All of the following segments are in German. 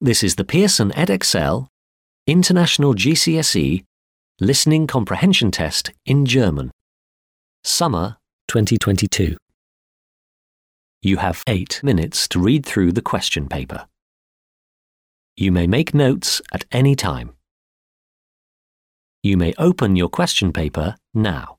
This is the Pearson Edexcel International GCSE Listening Comprehension Test in German. Summer 2022. You have 8 minutes to read through the question paper. You may make notes at any time. You may open your question paper now.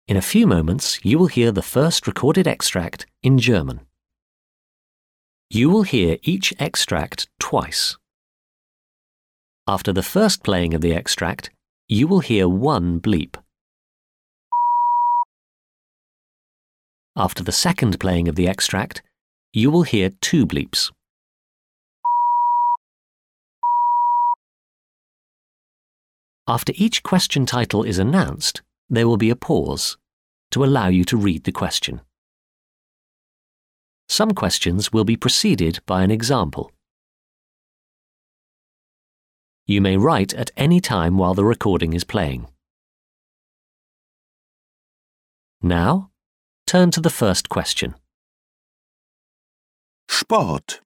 In a few moments, you will hear the first recorded extract in German. You will hear each extract twice. After the first playing of the extract, you will hear one bleep. After the second playing of the extract, you will hear two bleeps. After each question title is announced, there will be a pause to allow you to read the question. Some questions will be preceded by an example. You may write at any time while the recording is playing. Now, turn to the first question. Sport.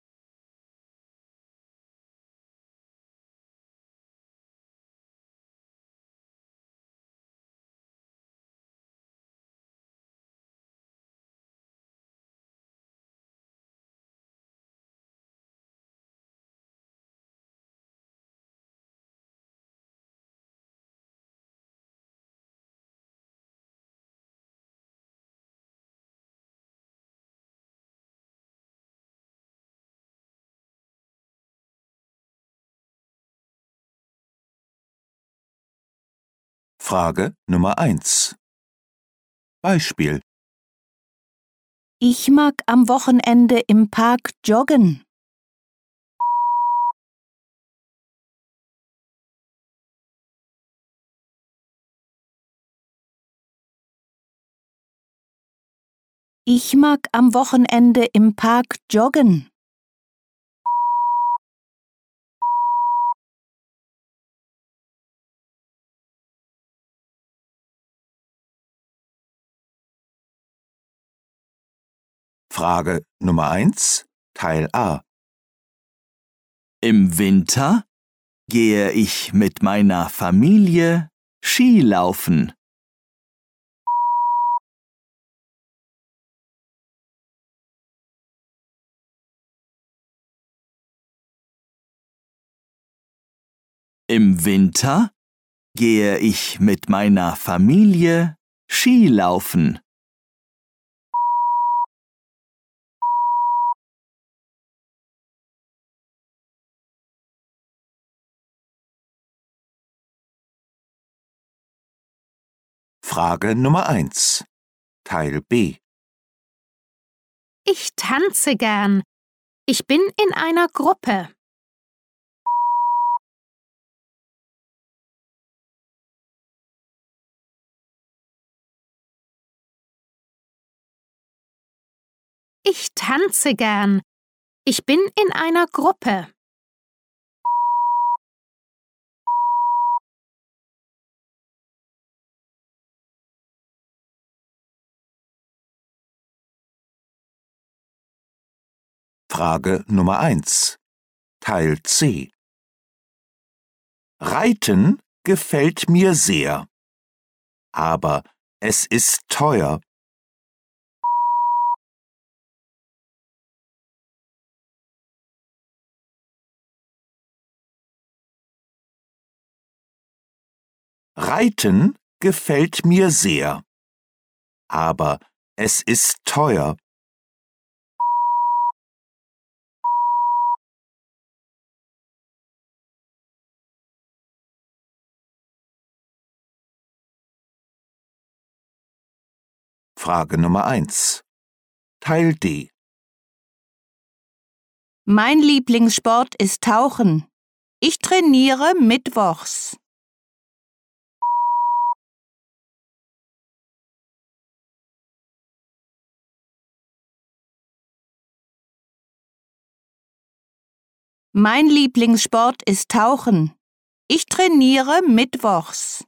Frage Nummer 1. Beispiel: Ich mag am Wochenende im Park joggen. Ich mag am Wochenende im Park joggen. Frage Nummer 1, Teil A. Im Winter gehe ich mit meiner Familie Skilaufen. Im Winter gehe ich mit meiner Familie Skilaufen. Frage Nummer 1, Teil B. Ich tanze gern. Ich bin in einer Gruppe. Ich tanze gern. Ich bin in einer Gruppe. Frage Nummer 1, Teil C. Reiten gefällt mir sehr, aber es ist teuer. Reiten gefällt mir sehr, aber es ist teuer. Frage Nummer 1, Teil D. Mein Lieblingssport ist Tauchen. Ich trainiere mittwochs. Mein Lieblingssport ist Tauchen. Ich trainiere mittwochs.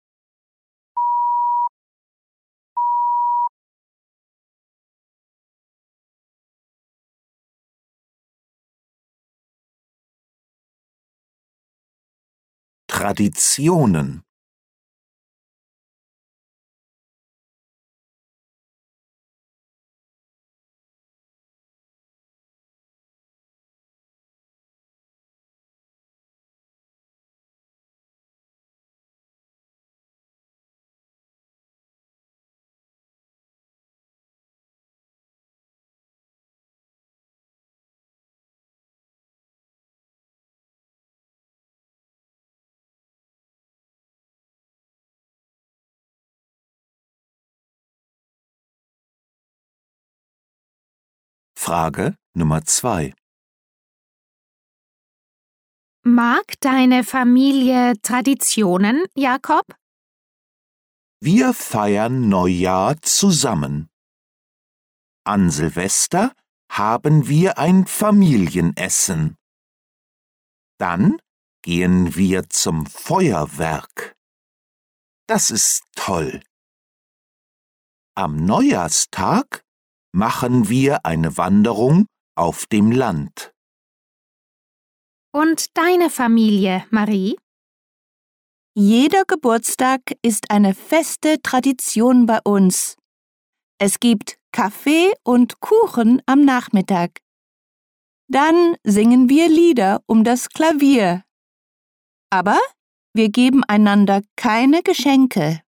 Traditionen. Frage Nummer 2. Mag deine Familie Traditionen, Jakob? Wir feiern Neujahr zusammen. An Silvester haben wir ein Familienessen. Dann gehen wir zum Feuerwerk. Das ist toll. Am Neujahrstag machen wir eine Wanderung auf dem Land. Und deine Familie, Marie? Jeder Geburtstag ist eine feste Tradition bei uns. Es gibt Kaffee und Kuchen am Nachmittag. Dann singen wir Lieder um das Klavier. Aber wir geben einander keine Geschenke.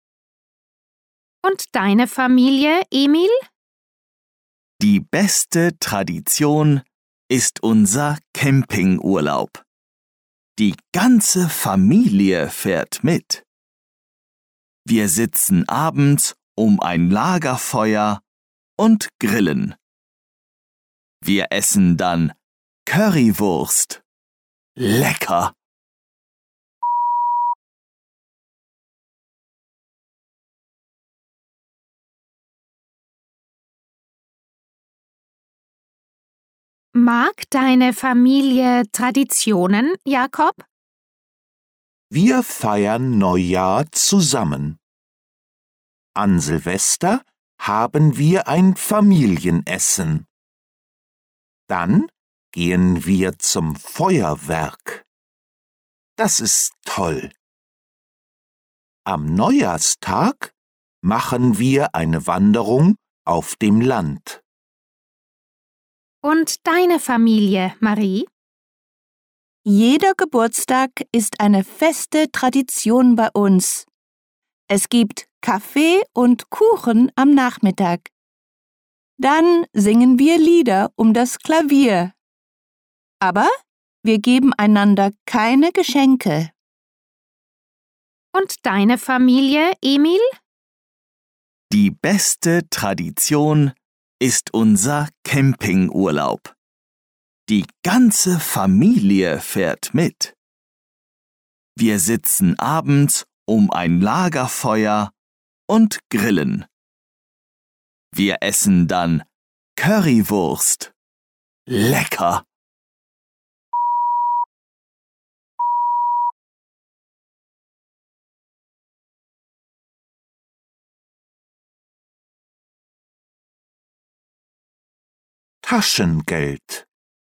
Und deine Familie, Emil? Die beste Tradition ist unser Campingurlaub. Die ganze Familie fährt mit. Wir sitzen abends um ein Lagerfeuer und grillen. Wir essen dann Currywurst. Lecker! Mag deine Familie Traditionen, Jakob? Wir feiern Neujahr zusammen. An Silvester haben wir ein Familienessen. Dann gehen wir zum Feuerwerk. Das ist toll. Am Neujahrstag machen wir eine Wanderung auf dem Land. Und deine Familie, Marie? Jeder Geburtstag ist eine feste Tradition bei uns. Es gibt Kaffee und Kuchen am Nachmittag. Dann singen wir Lieder um das Klavier. Aber wir geben einander keine Geschenke. Und deine Familie, Emil? Die beste Tradition ist unser Campingurlaub. Die ganze Familie fährt mit. Wir sitzen abends um ein Lagerfeuer und grillen. Wir essen dann Currywurst. Lecker! Taschengeld.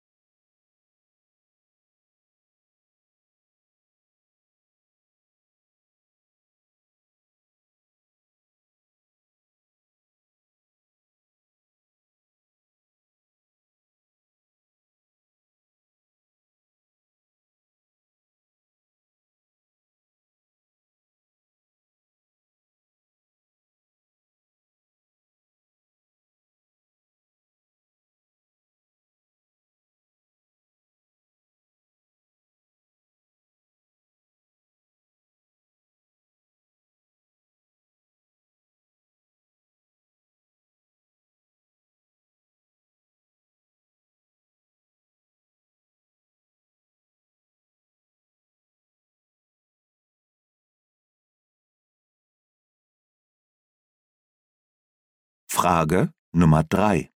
Frage Nummer 3.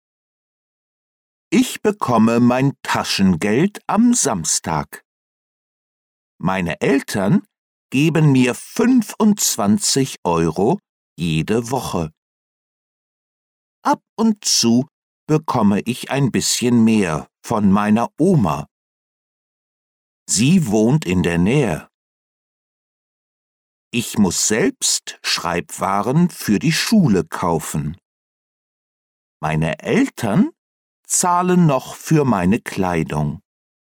Ich bekomme mein Taschengeld am Samstag. Meine Eltern geben mir 25 € jede Woche. Ab und zu bekomme ich ein bisschen mehr von meiner Oma. Sie wohnt in der Nähe. Ich muss selbst Schreibwaren für die Schule kaufen. Meine Eltern zahlen noch für meine Kleidung.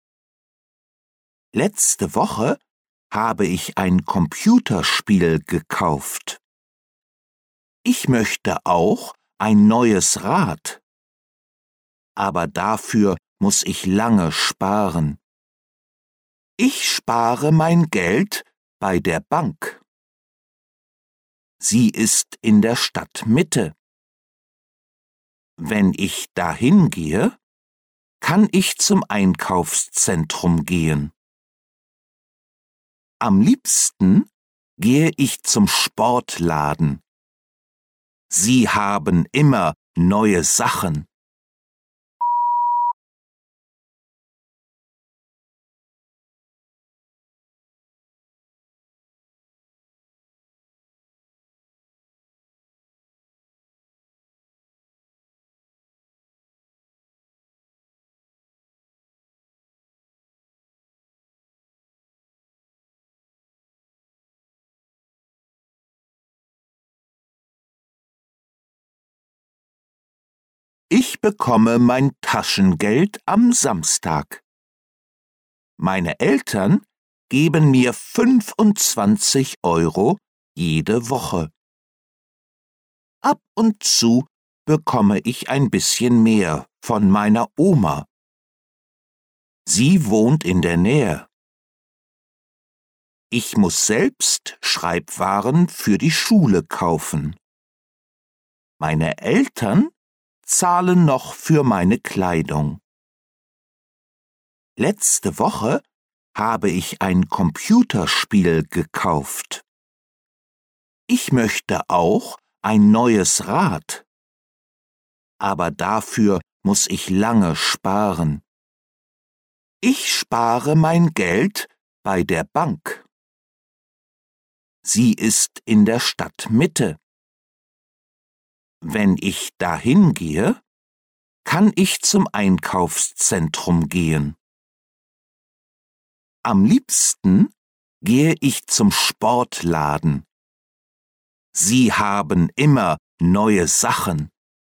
Letzte Woche habe ich ein Computerspiel gekauft. Ich möchte auch ein neues Rad. Aber dafür muss ich lange sparen. Ich spare mein Geld bei der Bank. Sie ist in der Stadtmitte. Wenn ich dahin gehe, kann ich zum Einkaufszentrum gehen. Am liebsten gehe ich zum Sportladen. Sie haben immer neue Sachen. Ich bekomme mein Taschengeld am Samstag. Meine Eltern geben mir 25 € jede Woche. Ab und zu bekomme ich ein bisschen mehr von meiner Oma. Sie wohnt in der Nähe. Ich muss selbst Schreibwaren für die Schule kaufen. Meine Eltern zahlen noch für meine Kleidung. Letzte Woche habe ich ein Computerspiel gekauft. Ich möchte auch ein neues Rad. Aber dafür muss ich lange sparen. Ich spare mein Geld bei der Bank. Sie ist in der Stadtmitte. Wenn ich dahin gehe, kann ich zum Einkaufszentrum gehen. Am liebsten gehe ich zum Sportladen. Sie haben immer neue Sachen.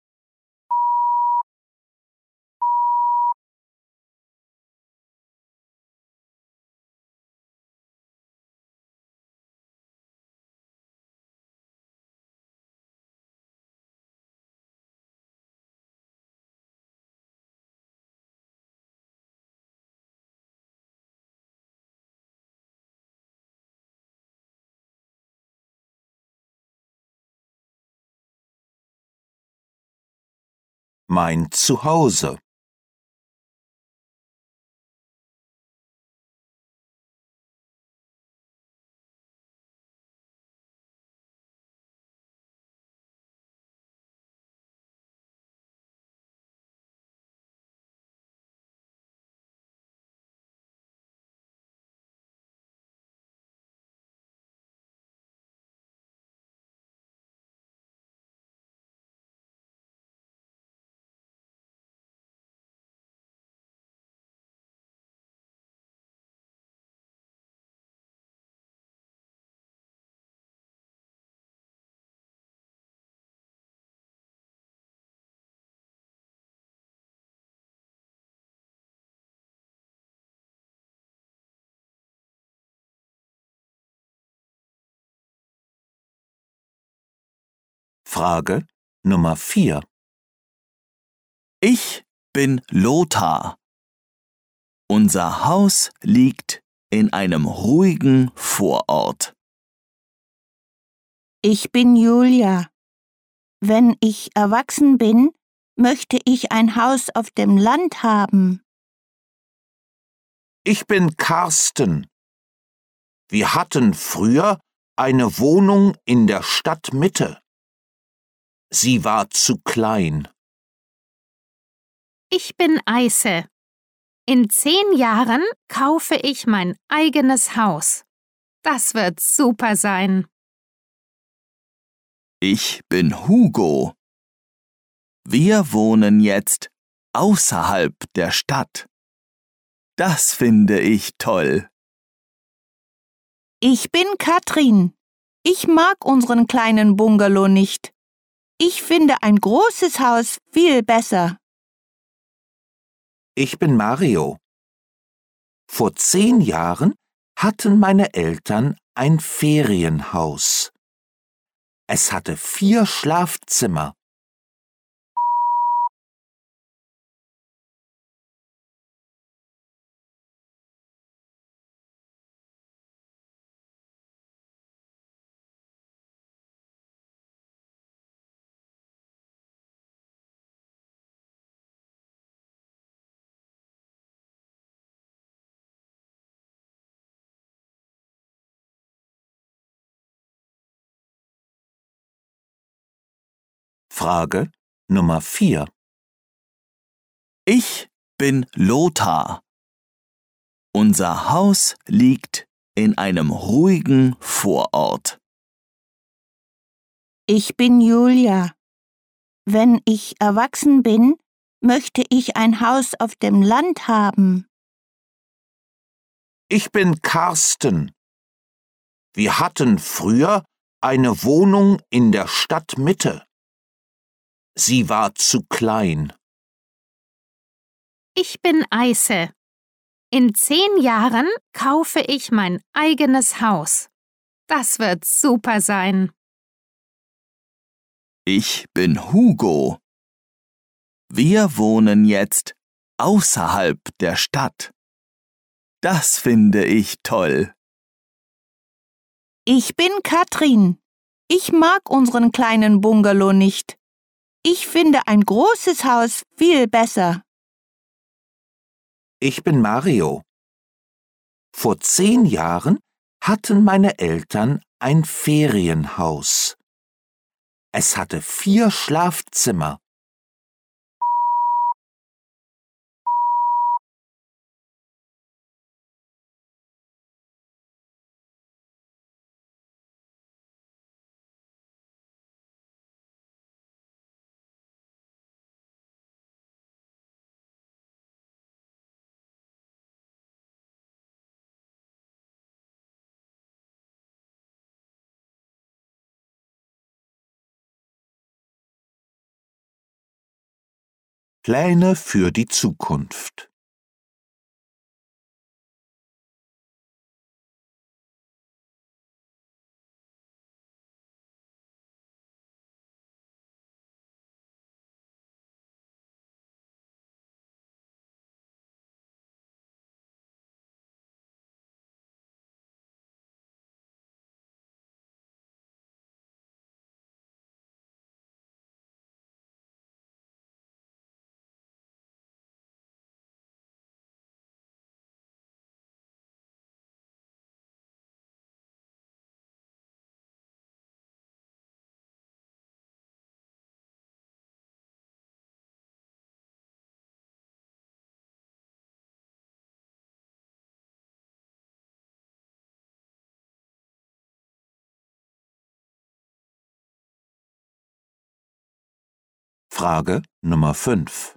Mein Zuhause. Frage Nummer 4. Ich bin Lothar. Unser Haus liegt in einem ruhigen Vorort. Ich bin Julia. Wenn ich erwachsen bin, möchte ich ein Haus auf dem Land haben. Ich bin Carsten. Wir hatten früher eine Wohnung in der Stadtmitte. Sie war zu klein. Ich bin Eise. In 10 Jahren kaufe ich mein eigenes Haus. Das wird super sein. Ich bin Hugo. Wir wohnen jetzt außerhalb der Stadt. Das finde ich toll. Ich bin Katrin. Ich mag unseren kleinen Bungalow nicht. Ich finde ein großes Haus viel besser. Ich bin Mario. Vor 10 Jahren hatten meine Eltern ein Ferienhaus. Es hatte 4 Schlafzimmer. Frage Nummer 4. Ich bin Lothar. Unser Haus liegt in einem ruhigen Vorort. Ich bin Julia. Wenn ich erwachsen bin, möchte ich ein Haus auf dem Land haben. Ich bin Carsten. Wir hatten früher eine Wohnung in der Stadtmitte. Sie war zu klein. Ich bin Eise. In 10 Jahren kaufe ich mein eigenes Haus. Das wird super sein. Ich bin Hugo. Wir wohnen jetzt außerhalb der Stadt. Das finde ich toll. Ich bin Katrin. Ich mag unseren kleinen Bungalow nicht. Ich finde ein großes Haus viel besser. Ich bin Mario. Vor 10 Jahren hatten meine Eltern ein Ferienhaus. Es hatte 4 Schlafzimmer. Pläne für die Zukunft. Frage Nummer 5.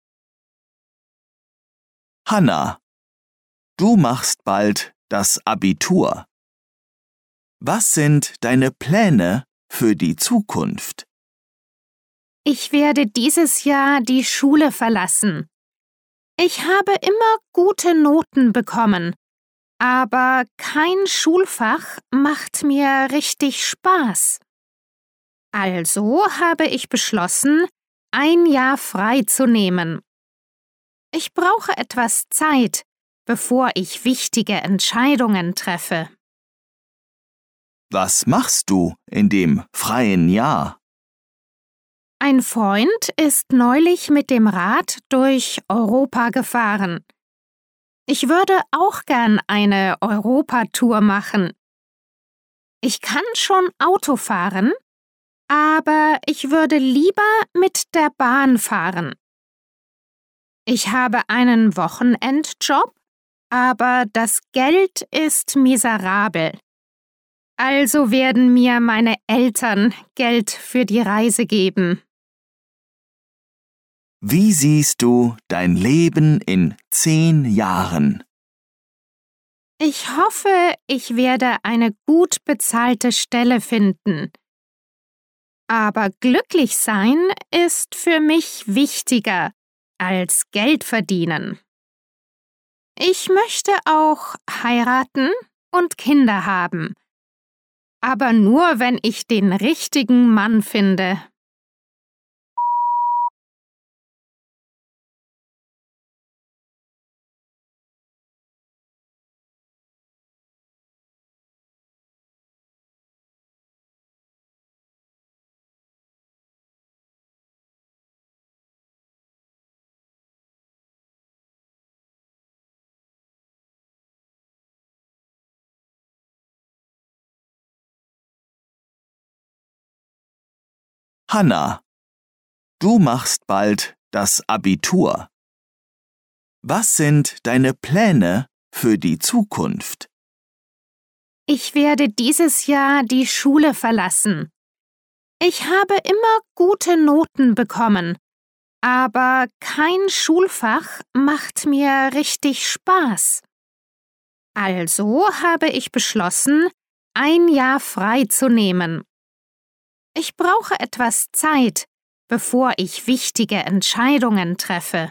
Hanna, du machst bald das Abitur. Was sind deine Pläne für die Zukunft? Ich werde dieses Jahr die Schule verlassen. Ich habe immer gute Noten bekommen, aber kein Schulfach macht mir richtig Spaß. Also habe ich beschlossen, ein Jahr frei zu nehmen. Ich brauche etwas Zeit, bevor ich wichtige Entscheidungen treffe. Was machst du in dem freien Jahr? Ein Freund ist neulich mit dem Rad durch Europa gefahren. Ich würde auch gern eine Europatour machen. Ich kann schon Auto fahren, aber ich würde lieber mit der Bahn fahren. Ich habe einen Wochenendjob, aber das Geld ist miserabel. Also werden mir meine Eltern Geld für die Reise geben. Wie siehst du dein Leben in 10 Jahren? Ich hoffe, ich werde eine gut bezahlte Stelle finden. Aber glücklich sein ist für mich wichtiger als Geld verdienen. Ich möchte auch heiraten und Kinder haben. Aber nur, wenn ich den richtigen Mann finde. Hanna, Du machst bald das Abitur. Was sind deine Pläne für die Zukunft? Ich werde dieses Jahr die Schule verlassen. Ich habe immer gute Noten bekommen, aber kein Schulfach macht mir richtig Spaß. Also habe ich beschlossen, ein Jahr frei zu nehmen. Ich brauche etwas Zeit, bevor ich wichtige Entscheidungen treffe.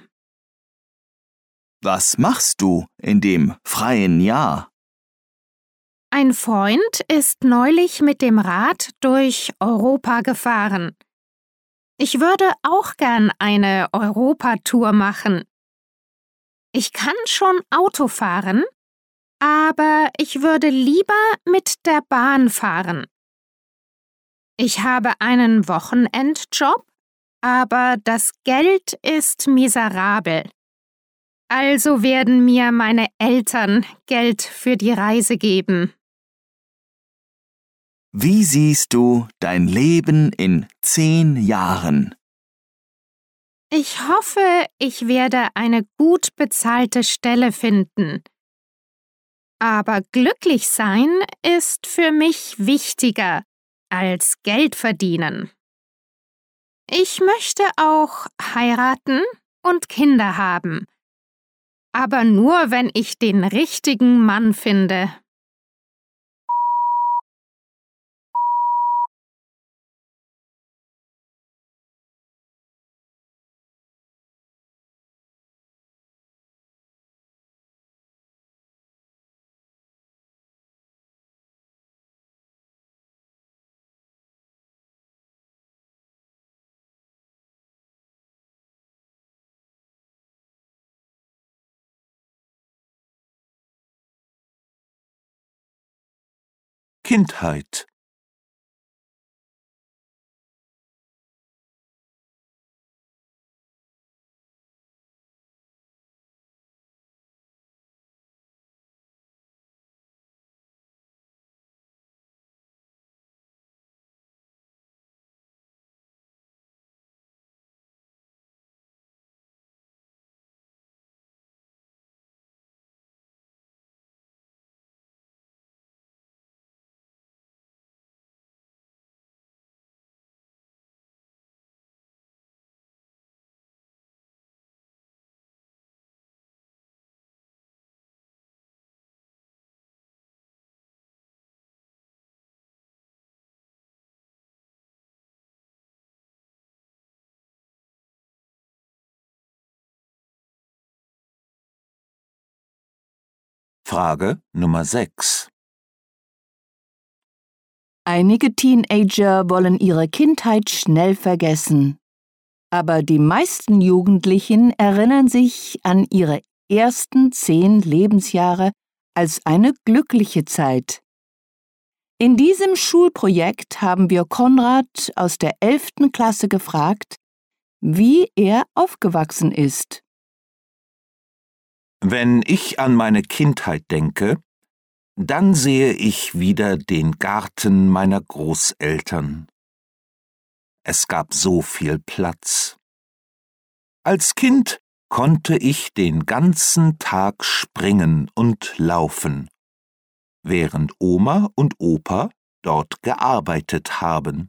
Was machst du in dem freien Jahr? Ein Freund ist neulich mit dem Rad durch Europa gefahren. Ich würde auch gern eine Europatour machen. Ich kann schon Auto fahren, aber ich würde lieber mit der Bahn fahren. Ich habe einen Wochenendjob, aber das Geld ist miserabel. Also werden mir meine Eltern Geld für die Reise geben. Wie siehst du dein Leben in 10 Jahren? Ich hoffe, ich werde eine gut bezahlte Stelle finden. Aber glücklich sein ist für mich wichtiger als Geld verdienen. Ich möchte auch heiraten und Kinder haben. Aber nur, wenn ich den richtigen Mann finde. Kindheit. Frage Nummer 6. Einige Teenager wollen ihre Kindheit schnell vergessen. Aber die meisten Jugendlichen erinnern sich an ihre ersten 10 Lebensjahre als eine glückliche Zeit. In diesem Schulprojekt haben wir Konrad aus der 11. Klasse gefragt, wie er aufgewachsen ist. Wenn ich an meine Kindheit denke, dann sehe ich wieder den Garten meiner Großeltern. Es gab so viel Platz. Als Kind konnte ich den ganzen Tag springen und laufen, während Oma und Opa dort gearbeitet haben.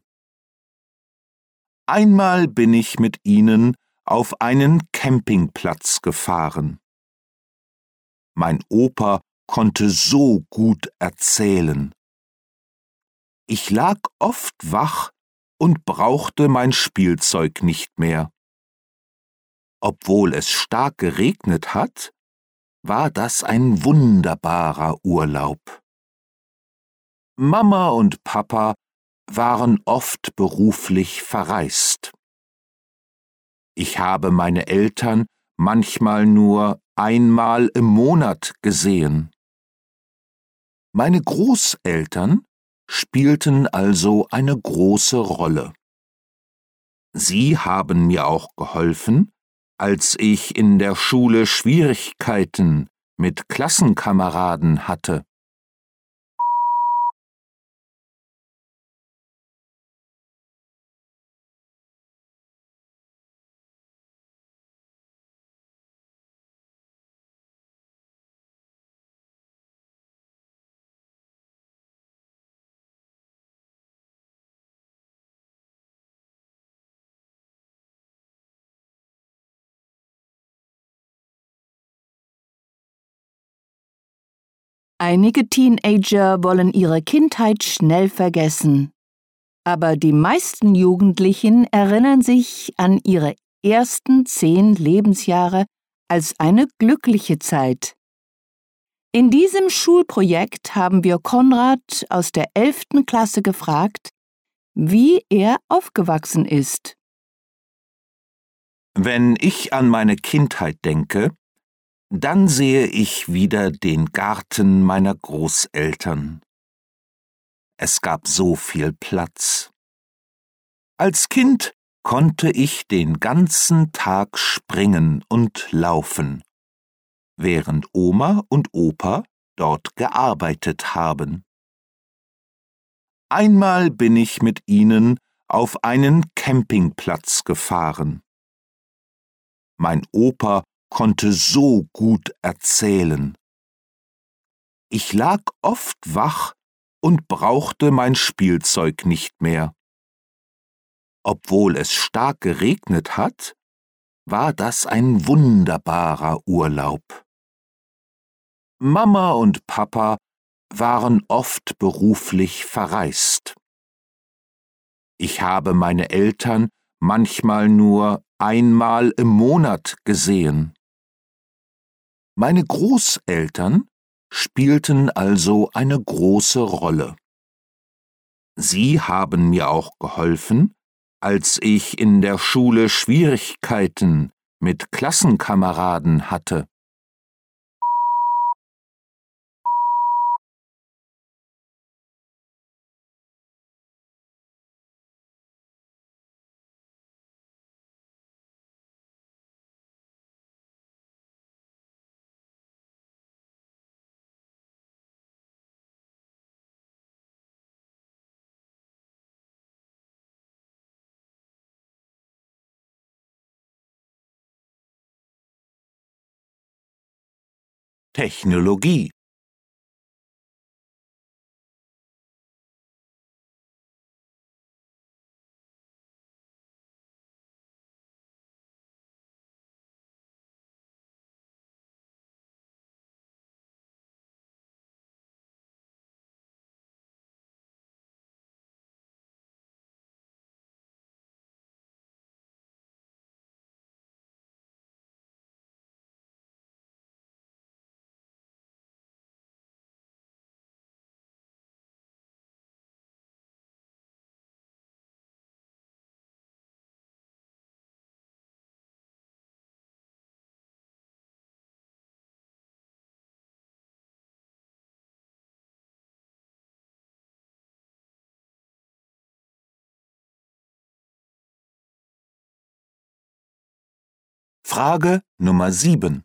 Einmal bin ich mit ihnen auf einen Campingplatz gefahren. Mein Opa konnte so gut erzählen. Ich lag oft wach und brauchte mein Spielzeug nicht mehr. Obwohl es stark geregnet hat, war das ein wunderbarer Urlaub. Mama und Papa waren oft beruflich verreist. Ich habe meine Eltern manchmal nur einmal im Monat gesehen. Meine Großeltern spielten also eine große Rolle. Sie haben mir auch geholfen, als ich in der Schule Schwierigkeiten mit Klassenkameraden hatte. Einige Teenager wollen ihre Kindheit schnell vergessen. Aber die meisten Jugendlichen erinnern sich an ihre ersten 10 Lebensjahre als eine glückliche Zeit. In diesem Schulprojekt haben wir Konrad aus der 11. Klasse gefragt, wie er aufgewachsen ist. Wenn ich an meine Kindheit denke, dann sehe ich wieder den Garten meiner Großeltern. Es gab so viel Platz. Als Kind konnte ich den ganzen Tag springen und laufen, während Oma und Opa dort gearbeitet haben. Einmal bin ich mit ihnen auf einen Campingplatz gefahren. Mein Opa konnte so gut erzählen. Ich lag oft wach und brauchte mein Spielzeug nicht mehr. Obwohl es stark geregnet hat, war das ein wunderbarer Urlaub. Mama und Papa waren oft beruflich verreist. Ich habe meine Eltern manchmal nur einmal im Monat gesehen. Meine Großeltern spielten also eine große Rolle. Sie haben mir auch geholfen, als ich in der Schule Schwierigkeiten mit Klassenkameraden hatte. Technologie. Frage Nummer 7.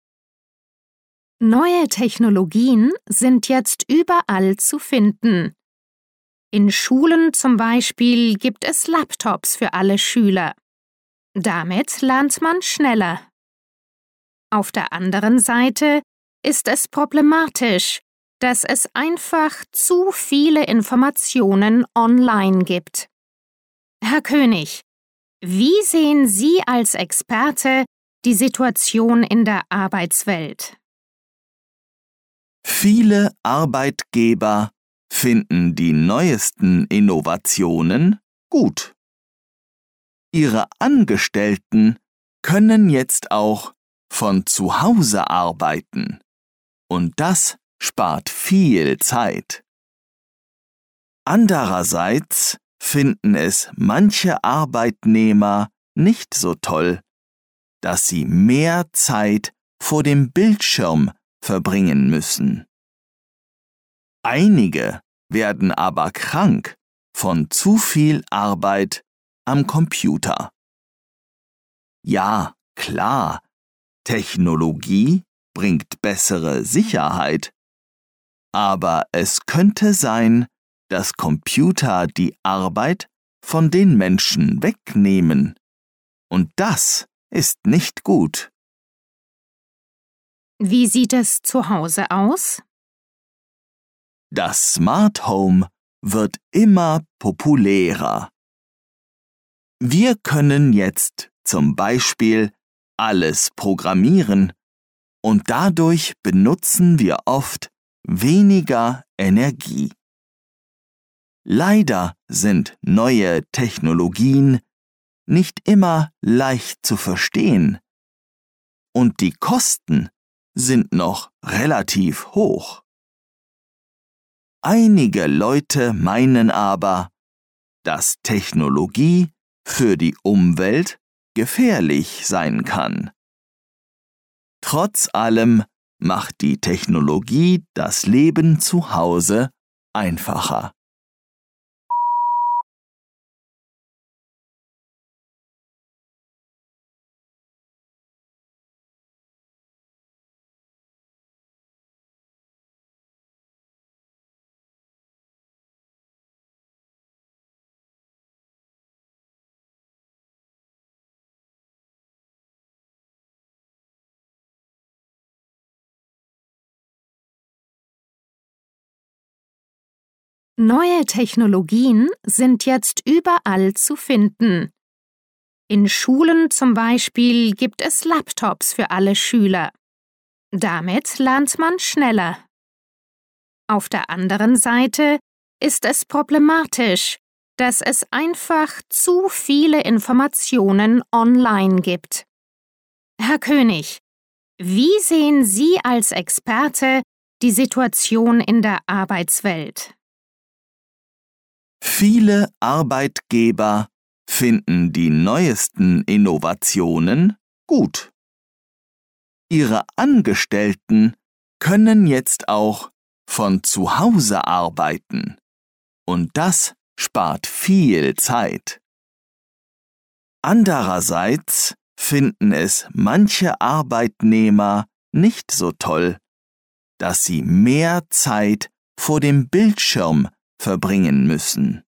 Neue Technologien sind jetzt überall zu finden. In Schulen zum Beispiel gibt es Laptops für alle Schüler. Damit lernt man schneller. Auf der anderen Seite ist es problematisch, dass es einfach zu viele Informationen online gibt. Herr König, wie sehen Sie als Experte die Situation in der Arbeitswelt? Viele Arbeitgeber finden die neuesten Innovationen gut. Ihre Angestellten können jetzt auch von zu Hause arbeiten und das spart viel Zeit. Andererseits finden es manche Arbeitnehmer nicht so toll, dass sie mehr Zeit vor dem Bildschirm verbringen müssen. Einige werden aber krank von zu viel Arbeit am Computer. Ja, klar, Technologie bringt bessere Sicherheit, aber es könnte sein, dass Computer die Arbeit von den Menschen wegnehmen. Und das ist nicht gut. Wie sieht es zu Hause aus? Das Smart Home wird immer populärer. Wir können jetzt zum Beispiel alles programmieren und dadurch benutzen wir oft weniger Energie. Leider sind neue Technologien nicht immer leicht zu verstehen und die Kosten sind noch relativ hoch. Einige Leute meinen aber, dass Technologie für die Umwelt gefährlich sein kann. Trotz allem macht die Technologie das Leben zu Hause einfacher. Neue Technologien sind jetzt überall zu finden. In Schulen zum Beispiel gibt es Laptops für alle Schüler. Damit lernt man schneller. Auf der anderen Seite ist es problematisch, dass es einfach zu viele Informationen online gibt. Herr König, wie sehen Sie als Experte die Situation in der Arbeitswelt? Viele Arbeitgeber finden die neuesten Innovationen gut. Ihre Angestellten können jetzt auch von zu Hause arbeiten und das spart viel Zeit. Andererseits finden es manche Arbeitnehmer nicht so toll, dass sie mehr Zeit vor dem Bildschirm verbringen müssen.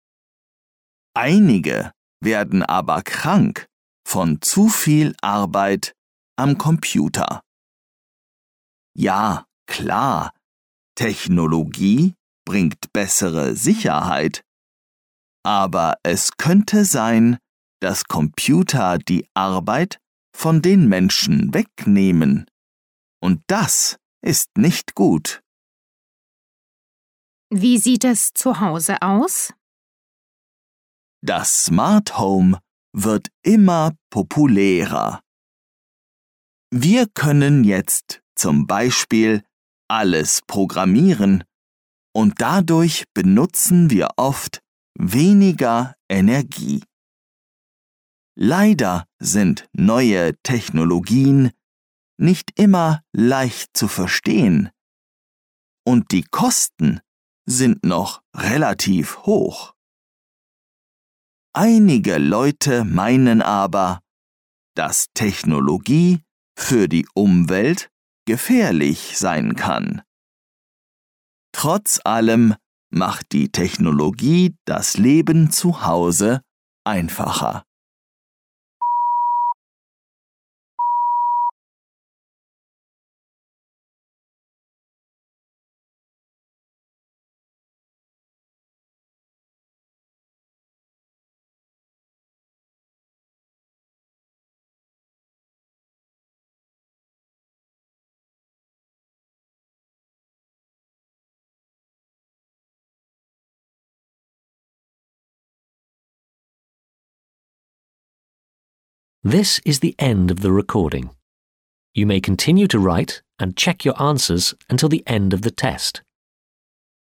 Einige werden aber krank von zu viel Arbeit am Computer. Ja, klar, Technologie bringt bessere Sicherheit, aber es könnte sein, dass Computer die Arbeit von den Menschen wegnehmen. Und das ist nicht gut. Wie sieht es zu Hause aus? Das Smart Home wird immer populärer. Wir können jetzt zum Beispiel alles programmieren und dadurch benutzen wir oft weniger Energie. Leider sind neue Technologien nicht immer leicht zu verstehen und die Kosten sind noch relativ hoch. Einige Leute meinen aber, dass Technologie für die Umwelt gefährlich sein kann. Trotz allem macht die Technologie das Leben zu Hause einfacher. This is the end of the recording. You may continue to write and check your answers until the end of the test.